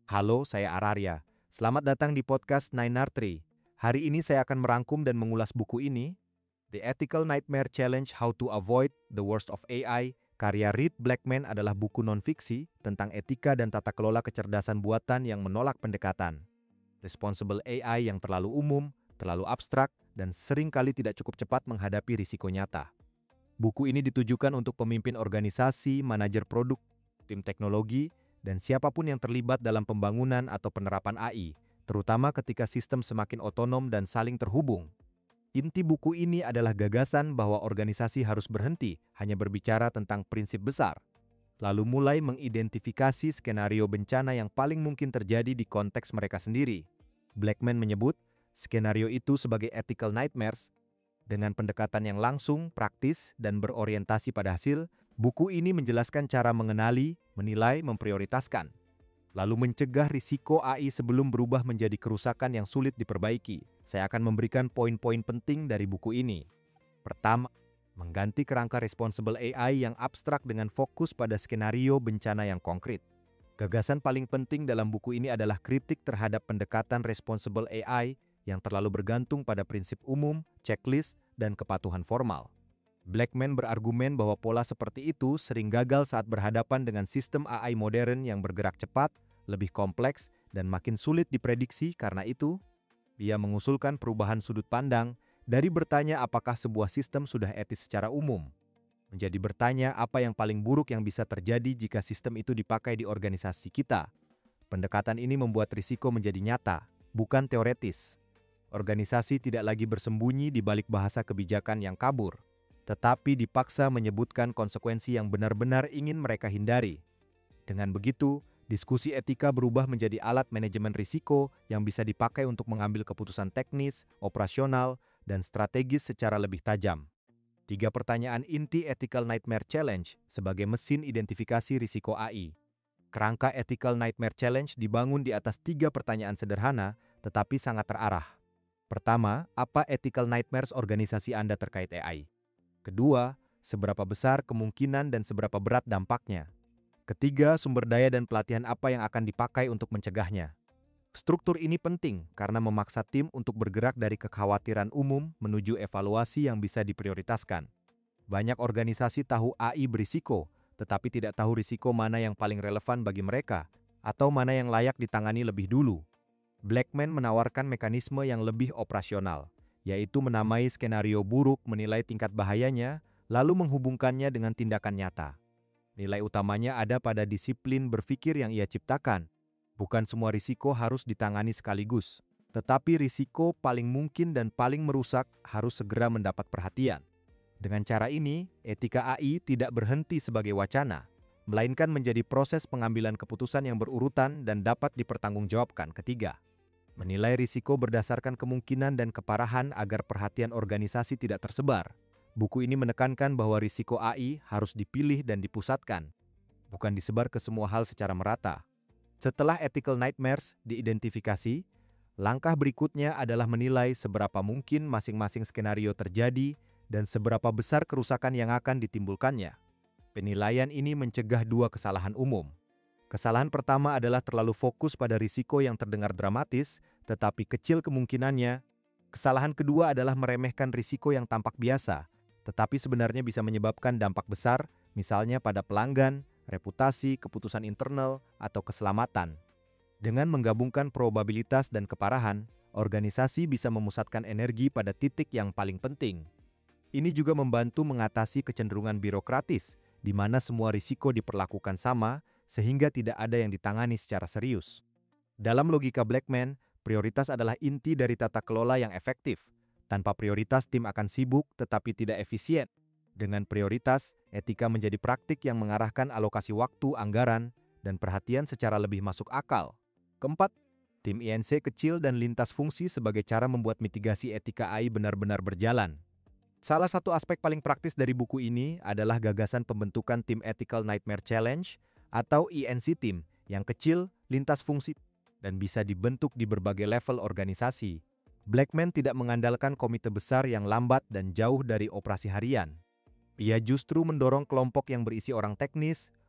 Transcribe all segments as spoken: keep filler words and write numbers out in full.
Halo, saya Ararya. Selamat datang di podcast Nine R Tree. Hari ini saya akan merangkum dan mengulas buku ini, The Ethical Nightmare Challenge: How to Avoid the Worst of A I, karya Reed Blackman, adalah buku non-fiksi tentang etika dan tata kelola kecerdasan buatan yang menolak pendekatan responsible A I yang terlalu umum, terlalu abstrak, dan seringkali tidak cukup cepat menghadapi risiko nyata. Buku ini ditujukan untuk pemimpin organisasi, manajer produk, tim teknologi, dan siapapun yang terlibat dalam pembangunan atau penerapan A I, terutama ketika sistem semakin otonom dan saling terhubung. Inti buku ini adalah gagasan bahwa organisasi harus berhenti hanya berbicara tentang prinsip besar, lalu mulai mengidentifikasi skenario bencana yang paling mungkin terjadi di konteks mereka sendiri. Blackman menyebut skenario itu sebagai ethical nightmares. Dengan pendekatan yang langsung, praktis, dan berorientasi pada hasil, buku ini menjelaskan cara mengenali, menilai, memprioritaskan, lalu mencegah risiko A I sebelum berubah menjadi kerusakan yang sulit diperbaiki. Saya akan memberikan poin-poin penting dari buku ini. Pertama, mengganti kerangka responsible A I yang abstrak dengan fokus pada skenario bencana yang konkret. Gagasan paling penting dalam buku ini adalah kritik terhadap pendekatan responsible A I yang terlalu bergantung pada prinsip umum, checklist, dan kepatuhan formal. Blackman berargumen bahwa pola seperti itu sering gagal saat berhadapan dengan sistem A I modern yang bergerak cepat, lebih kompleks, dan makin sulit diprediksi. Karena itu, dia mengusulkan perubahan sudut pandang dari bertanya apakah sebuah sistem sudah etis secara umum, menjadi bertanya apa yang paling buruk yang bisa terjadi jika sistem itu dipakai di organisasi kita. Pendekatan ini membuat risiko menjadi nyata, bukan teoretis. Organisasi tidak lagi bersembunyi di balik bahasa kebijakan yang kabur, tetapi dipaksa menyebutkan konsekuensi yang benar-benar ingin mereka hindari. Dengan begitu, diskusi etika berubah menjadi alat manajemen risiko yang bisa dipakai untuk mengambil keputusan teknis, operasional, dan strategis secara lebih tajam. Tiga pertanyaan inti Ethical Nightmare Challenge sebagai mesin identifikasi risiko A I. Kerangka Ethical Nightmare Challenge dibangun di atas tiga pertanyaan sederhana, tetapi sangat terarah. Pertama, apa ethical nightmares organisasi Anda terkait A I? Kedua, seberapa besar kemungkinan dan seberapa berat dampaknya? Ketiga, sumber daya dan pelatihan apa yang akan dipakai untuk mencegahnya? Struktur ini penting karena memaksa tim untuk bergerak dari kekhawatiran umum menuju evaluasi yang bisa diprioritaskan. Banyak organisasi tahu A I berisiko, tetapi tidak tahu risiko mana yang paling relevan bagi mereka, atau mana yang layak ditangani lebih dulu. Blackman menawarkan mekanisme yang lebih operasional, yaitu menamai skenario buruk, menilai tingkat bahayanya, lalu menghubungkannya dengan tindakan nyata. Nilai utamanya ada pada disiplin berpikir yang ia ciptakan. Bukan semua risiko harus ditangani sekaligus, tetapi risiko paling mungkin dan paling merusak harus segera mendapat perhatian. Dengan cara ini, etika A I tidak berhenti sebagai wacana, melainkan menjadi proses pengambilan keputusan yang berurutan dan dapat dipertanggungjawabkan. Ketiga, menilai risiko berdasarkan kemungkinan dan keparahan agar perhatian organisasi tidak tersebar. Buku ini menekankan bahwa risiko A I harus dipilih dan dipusatkan, bukan disebar ke semua hal secara merata. Setelah ethical nightmares diidentifikasi, langkah berikutnya adalah menilai seberapa mungkin masing-masing skenario terjadi dan seberapa besar kerusakan yang akan ditimbulkannya. Penilaian ini mencegah dua kesalahan umum. Kesalahan pertama adalah terlalu fokus pada risiko yang terdengar dramatis, tetapi kecil kemungkinannya. Kesalahan kedua adalah meremehkan risiko yang tampak biasa, tetapi sebenarnya bisa menyebabkan dampak besar, misalnya pada pelanggan, reputasi, keputusan internal, atau keselamatan. Dengan menggabungkan probabilitas dan keparahan, organisasi bisa memusatkan energi pada titik yang paling penting. Ini juga membantu mengatasi kecenderungan birokratis, di mana semua risiko diperlakukan sama, sehingga tidak ada yang ditangani secara serius. Dalam logika Blackman, prioritas adalah inti dari tata kelola yang efektif. Tanpa prioritas, tim akan sibuk tetapi tidak efisien. Dengan prioritas, etika menjadi praktik yang mengarahkan alokasi waktu, anggaran, dan perhatian secara lebih masuk akal. Keempat, tim I N C kecil dan lintas fungsi sebagai cara membuat mitigasi etika A I benar-benar berjalan. Salah satu aspek paling praktis dari buku ini adalah gagasan pembentukan tim Ethical Nightmare Challenge atau I N C Team yang kecil, lintas fungsi, dan bisa dibentuk di berbagai level organisasi. Blackman tidak mengandalkan komite besar yang lambat dan jauh dari operasi harian. Ia justru mendorong kelompok yang berisi orang teknis,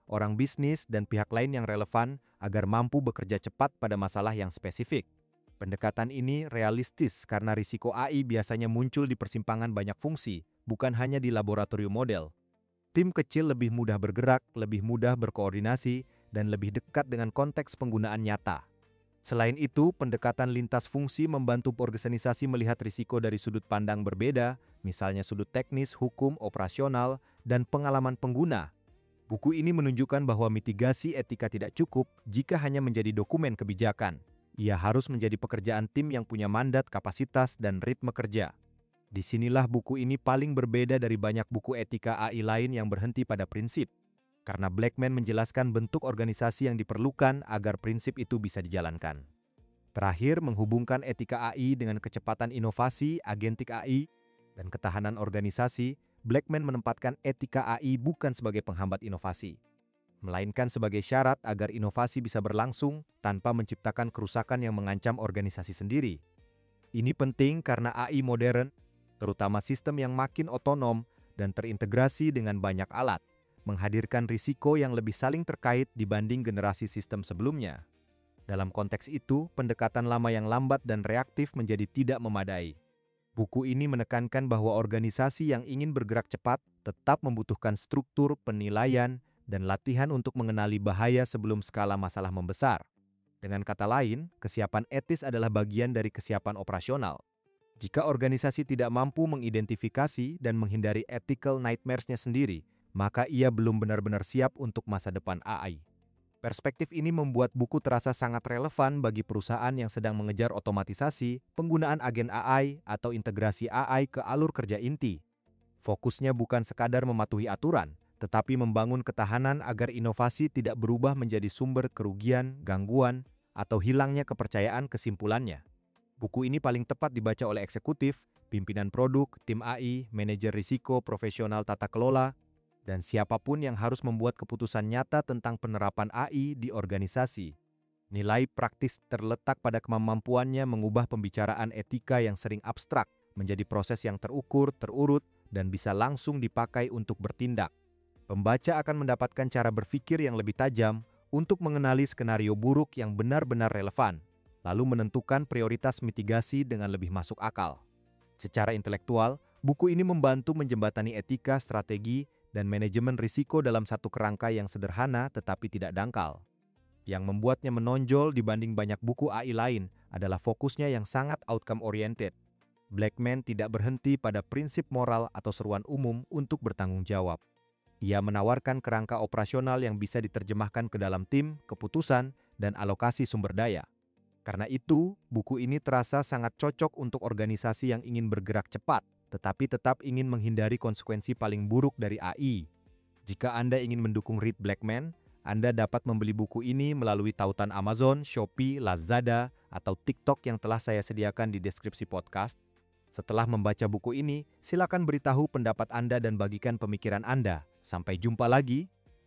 orang bisnis, dan pihak lain yang relevan agar mampu bekerja cepat pada masalah yang spesifik. Pendekatan ini realistis karena risiko A I biasanya muncul di persimpangan banyak fungsi, bukan hanya di laboratorium model. Tim kecil lebih mudah bergerak, lebih mudah berkoordinasi, dan lebih dekat dengan konteks penggunaan nyata. Selain itu, pendekatan lintas fungsi membantu organisasi melihat risiko dari sudut pandang berbeda, misalnya sudut teknis, hukum, operasional, dan pengalaman pengguna. Buku ini menunjukkan bahwa mitigasi etika tidak cukup jika hanya menjadi dokumen kebijakan. Ia harus menjadi pekerjaan tim yang punya mandat, kapasitas, dan ritme kerja. Disinilah buku ini paling berbeda dari banyak buku etika A I lain yang berhenti pada prinsip. Karena Blackman menjelaskan bentuk organisasi yang diperlukan agar prinsip itu bisa dijalankan. Terakhir, menghubungkan etika A I dengan kecepatan inovasi, agentik A I, dan ketahanan organisasi, Blackman menempatkan etika A I bukan sebagai penghambat inovasi, melainkan sebagai syarat agar inovasi bisa berlangsung tanpa menciptakan kerusakan yang mengancam organisasi sendiri. Ini penting karena A I modern, terutama sistem yang makin otonom dan terintegrasi dengan banyak alat, menghadirkan risiko yang lebih saling terkait dibanding generasi sistem sebelumnya. Dalam konteks itu, pendekatan lama yang lambat dan reaktif menjadi tidak memadai. Buku ini menekankan bahwa organisasi yang ingin bergerak cepat tetap membutuhkan struktur, penilaian, dan latihan untuk mengenali bahaya sebelum skala masalah membesar. Dengan kata lain, kesiapan etis adalah bagian dari kesiapan operasional. Jika organisasi tidak mampu mengidentifikasi dan menghindari ethical nightmares-nya sendiri, maka ia belum benar-benar siap untuk masa depan A I. Perspektif ini membuat buku terasa sangat relevan bagi perusahaan yang sedang mengejar otomatisasi, penggunaan agen A I, atau integrasi A I ke alur kerja inti. Fokusnya bukan sekadar mematuhi aturan, tetapi membangun ketahanan agar inovasi tidak berubah menjadi sumber kerugian, gangguan, atau hilangnya kepercayaan kesimpulannya. Buku ini paling tepat dibaca oleh eksekutif, pimpinan produk, tim A I, manajer risiko, profesional tata kelola, dan siapapun yang harus membuat keputusan nyata tentang penerapan A I di organisasi. Nilai praktis terletak pada kemampuannya mengubah pembicaraan etika yang sering abstrak menjadi proses yang terukur, terurut, dan bisa langsung dipakai untuk bertindak. Pembaca akan mendapatkan cara berpikir yang lebih tajam untuk mengenali skenario buruk yang benar-benar relevan, lalu menentukan prioritas mitigasi dengan lebih masuk akal. Secara intelektual, buku ini membantu menjembatani etika, strategi, dan manajemen risiko dalam satu kerangka yang sederhana tetapi tidak dangkal. Yang membuatnya menonjol dibanding banyak buku A I lain adalah fokusnya yang sangat outcome-oriented. Blackman tidak berhenti pada prinsip moral atau seruan umum untuk bertanggung jawab. Ia menawarkan kerangka operasional yang bisa diterjemahkan ke dalam tim, keputusan, dan alokasi sumber daya. Karena itu, buku ini terasa sangat cocok untuk organisasi yang ingin bergerak cepat, tetapi tetap ingin menghindari konsekuensi paling buruk dari A I. Jika Anda ingin mendukung Read Blackman, Anda dapat membeli buku ini melalui tautan Amazon, Shopee, Lazada, atau TikTok yang telah saya sediakan di deskripsi podcast. Setelah membaca buku ini, silakan beritahu pendapat Anda dan bagikan pemikiran Anda. Sampai jumpa lagi.